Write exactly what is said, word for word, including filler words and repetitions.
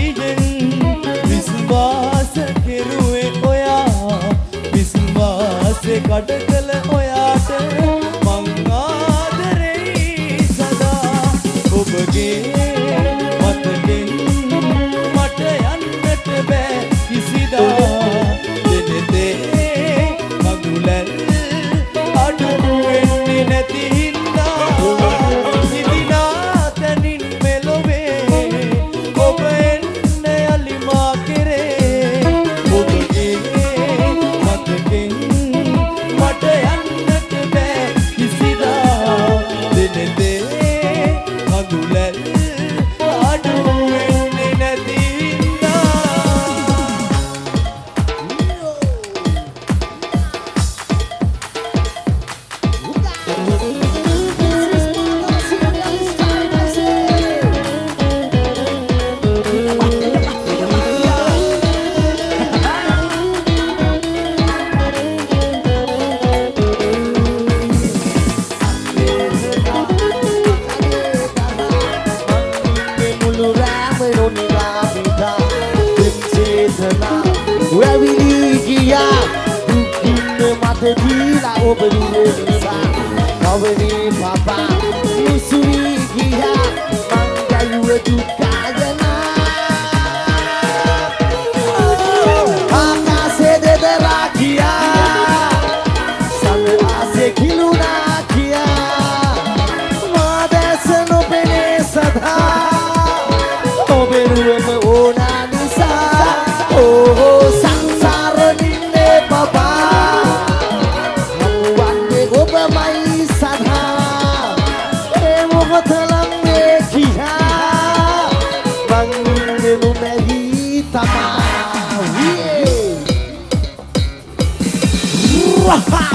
සිහියෙන් විශ්වාස කෙරුවේ ඔයා විශ්වාසේ කඩ කළ ඔයාට මං ආදරෙයි සදා ඔබගේ මතකෙන් මට යන්නට බෑ කිසිදා දෙනෙතේ මගුලල් අඩු වෙන්නේ නැති හින්දා සිටිනා තනින් මෙලොවේ ඔබ එන්න යලිමා කෙරේ ඔබගේ මතකෙන් මට යන්නට බෑ කිසිදා දෙනෙතේ මගුලල් අඩු වෙන්නේ නැති Bila oberi nisa, oberi papa, musuri kia, manggayu juga jana. Akase de derakia, sambil ase kiluna kia, madese no pene sadha, oberu me ona nisa, oh sangsara ninne papa. Mai sadha emo hotalang mekia bangin no mehi tama